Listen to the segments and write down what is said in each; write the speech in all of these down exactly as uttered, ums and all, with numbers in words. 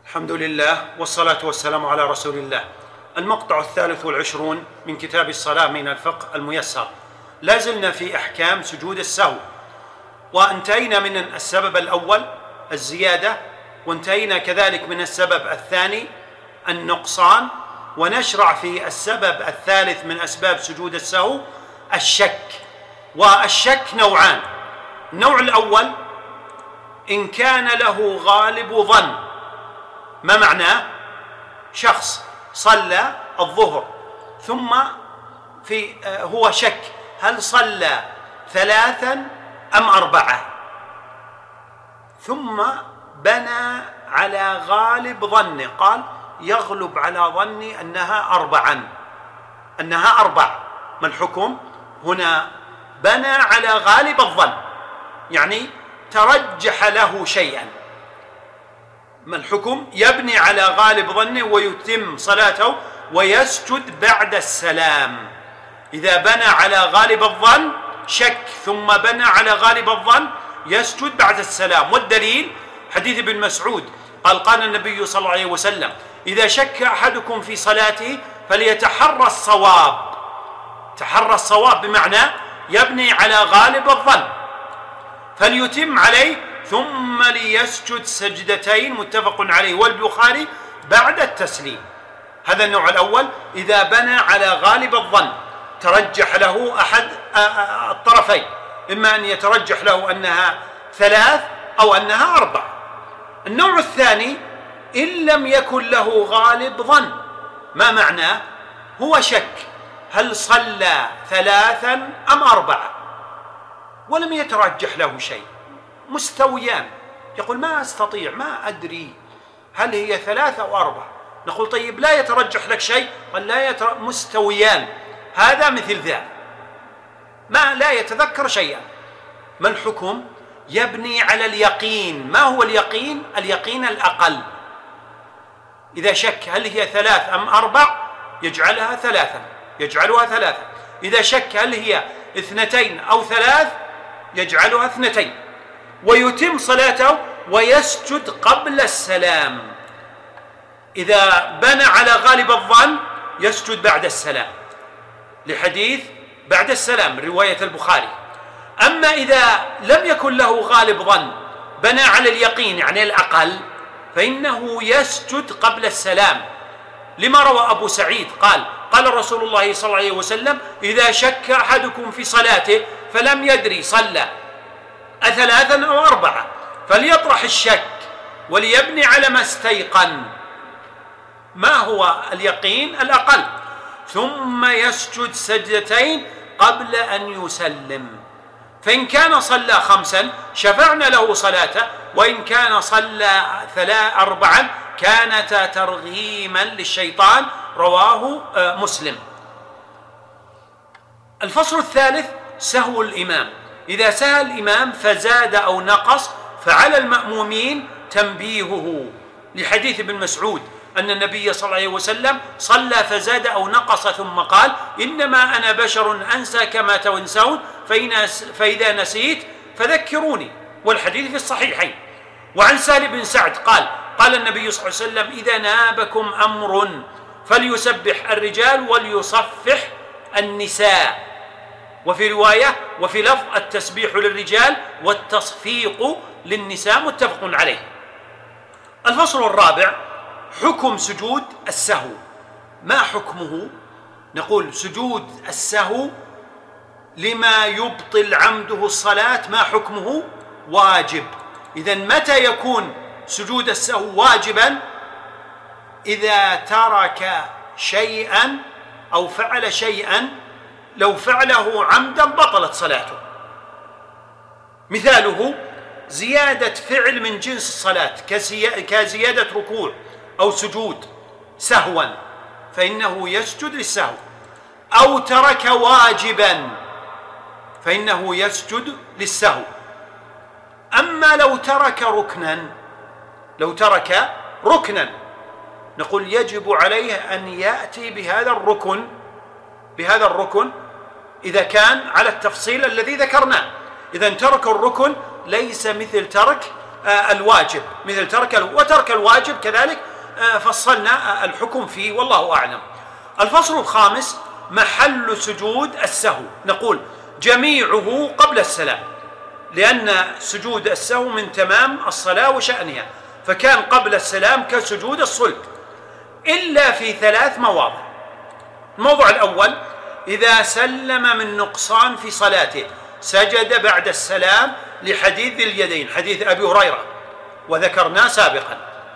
الحمد لله والصلاة والسلام على رسول الله. المقطع الثالث والعشرون من كتاب الصلاة من الفقه الميسر. لازلنا في أحكام سجود السهو، وانتهينا من السبب الأول الزيادة، وانتهينا كذلك من السبب الثاني النقصان، ونشرع في السبب الثالث من أسباب سجود السهو الشك. والشك نوعان: النوع الأول إن كان له غالب ظن. ما معناه؟ شخص صلى الظهر ثم في هو شك هل صلى ثلاثا أم أربعة، ثم بنى على غالب ظنه، قال يغلب على ظني أنها أربعا أنها أربع. ما الحكم؟ هنا بنى على غالب الظن، يعني ترجح له شيئا. ما الحكم؟ يبني على غالب ظنه ويتم صلاته ويسجد بعد السلام. إذا بنى على غالب الظن شك ثم بنى على غالب الظن يسجد بعد السلام. والدليل حديث ابن مسعود قال قال النبي صلى الله عليه وسلم: إذا شك أحدكم في صلاته فليتحرى الصواب. تحرى الصواب بمعنى يبني على غالب الظن فليتم عليه ثم ليسجد سجدتين، متفق عليه والبخاري، بعد التسليم. هذا النوع الأول، إذا بنى على غالب الظن ترجح له أحد الطرفين، إما أن يترجح له أنها ثلاث أو أنها أربع. النوع الثاني إن لم يكن له غالب ظن. ما معناه؟ هو شك هل صلى ثلاثا أم أربعة ولم يترجح له شيء، مستويان، يقول ما أستطيع، ما أدري هل هي ثلاثة أو أربعة. نقول طيب لا يترجح لك شيء؟ قال لا يتر... مستويان. هذا مثل ذا، ما لا يتذكر شيئا. ما الحكم؟ يبني على اليقين. ما هو اليقين؟ اليقين الأقل. إذا شك هل هي ثلاث أم أربع يجعلها ثلاثا يجعلها ثلاثا إذا شك هل هي اثنتين أو ثلاث يجعلها اثنتين، ويتم صلاته ويسجد قبل السلام. إذا بنى على غالب الظن يسجد بعد السلام، لحديث بعد السلام رواية البخاري. أما إذا لم يكن له غالب ظن، بنى على اليقين يعني الأقل، فإنه يسجد قبل السلام، لما روى أبو سعيد قال قال رسول الله صلى الله عليه وسلم: إذا شك أحدكم في صلاته فلم يدري صلى أثلاثا أو أربعة فليطرح الشك وليبني على ما استيقن. ما هو اليقين الأقل؟ ثم يسجد سجدتين قبل أن يسلم. فإن كان صلى خمسا شفعنا له صلاته، وإن كان صلى ثلاث أربعا كانتا ترغيما للشيطان، رواه مسلم. الفصل الثالث سهو الإمام. إذا سهى الإمام فزاد أو نقص فعلى المأمومين تنبيهه، لحديث ابن مسعود أن النبي صلى الله عليه وسلم صلى فزاد أو نقص ثم قال: إنما أنا بشر أنسى كما تنسون فإذا نسيت فذكروني. والحديث في الصحيحين. وعن سهل بن سعد قال قال النبي صلى الله عليه وسلم: إذا نابكم أمر فليسبح الرجال وليصفح النساء. وفي رواية وفي لفظ التسبيح للرجال والتصفيق للنساء، متفق عليه. الفصل الرابع حكم سجود السهو. ما حكمه؟ نقول سجود السهو لما يبطل عمده الصلاة ما حكمه؟ واجب. إذن متى يكون سجود السهو واجبا؟ إذا ترك شيئا أو فعل شيئا لو فعله عمدا بطلت صلاته. مثاله زيادة فعل من جنس الصلاة كزيادة ركوع أو سجود سهوا فإنه يسجد للسهو، أو ترك واجبا فإنه يسجد للسهو. أما لو ترك ركنا لو ترك ركنا نقول يجب عليه أن يأتي بهذا الركن بهذا الركن إذا كان على التفصيل الذي ذكرناه. إذا ترك الركن ليس مثل ترك الواجب مثل ترك وترك الواجب كذلك فصلنا الحكم فيه والله أعلم. الفصل الخامس محل سجود السهو. نقول جميعه قبل السلام، لأن سجود السهو من تمام الصلاة وشأنها، فكان قبل السلام كسجود الصلب إلا في ثلاث مواضع. الموضوع الأول إذا سلم من نقصان في صلاته سجد بعد السلام لحديث ذي اليدين، حديث أبي هريرة وذكرناه سابقا.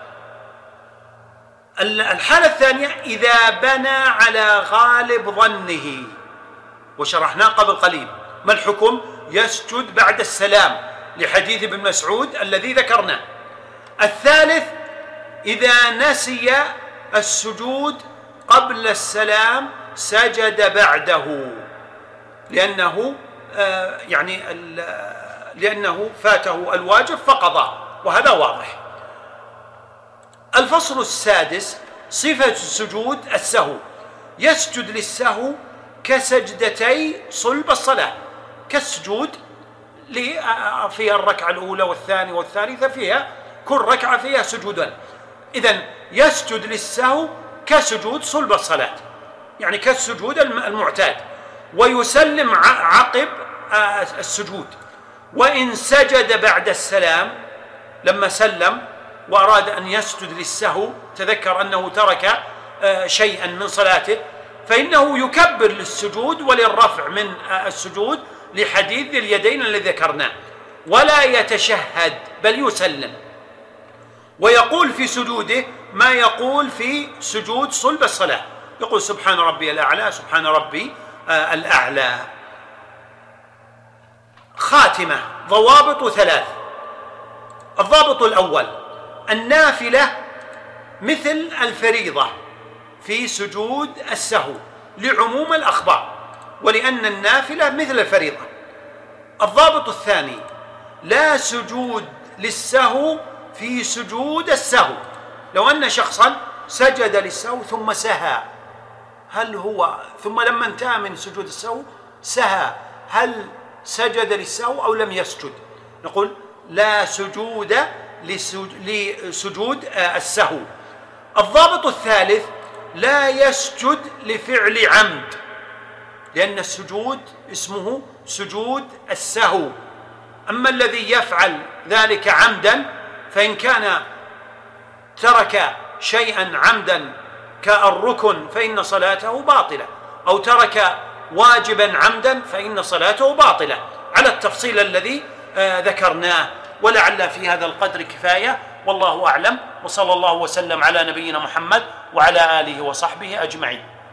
الحالة الثانية إذا بنى على غالب ظنه، وشرحناه قبل قليل ما الحكم؟ يسجد بعد السلام لحديث ابن مسعود الذي ذكرناه. الثالث إذا نسي السجود قبل السلام سجد بعده لأنه آه يعني لأنه فاته الواجب فقضى، وهذا واضح. الفصل السادس صفة السجود السهو. يسجد للسهو كسجدتي صلب الصلاة، كالسجود في الركعة الأولى والثانية والثالثة، فيها كل ركعة فيها سجودان. إذن يسجد للسهو كسجود صلب الصلاة، يعني كالسجود المعتاد، ويسلم عقب السجود. وإن سجد بعد السلام لما سلم وأراد أن يسجد للسهو، تذكر أنه ترك شيئا من صلاته، فإنه يكبر للسجود وللرفع من السجود لحديث ذي اليدين الذي ذكرناه، ولا يتشهد بل يسلم، ويقول في سجوده ما يقول في سجود صلب الصلاة، يقول سبحان ربي الأعلى سبحان ربي الأعلى. خاتمة. ضوابط ثلاث. الضابط الأول النافلة مثل الفريضة في سجود السهو لعموم الأخبار، ولأن النافلة مثل الفريضة. الضابط الثاني لا سجود للسهو في سجود السهو. لو أن شخصا سجد للسهو ثم سهى، هل هو ثم لما انتهى من سجود السهو سهى، هل سجد للسهو أو لم يسجد؟ نقول لا سجود لسجود السهو. الضابط الثالث لا يسجد لفعل عمد، لأن السجود اسمه سجود السهو. أما الذي يفعل ذلك عمدا فإن كان ترك شيئا عمدا كالركن فإن صلاته باطلة، أو ترك واجبا عمدا فإن صلاته باطلة، على التفصيل الذي آه ذكرناه. ولعل في هذا القدر كفاية، والله أعلم، وصلى الله وسلم على نبينا محمد وعلى آله وصحبه أجمعين.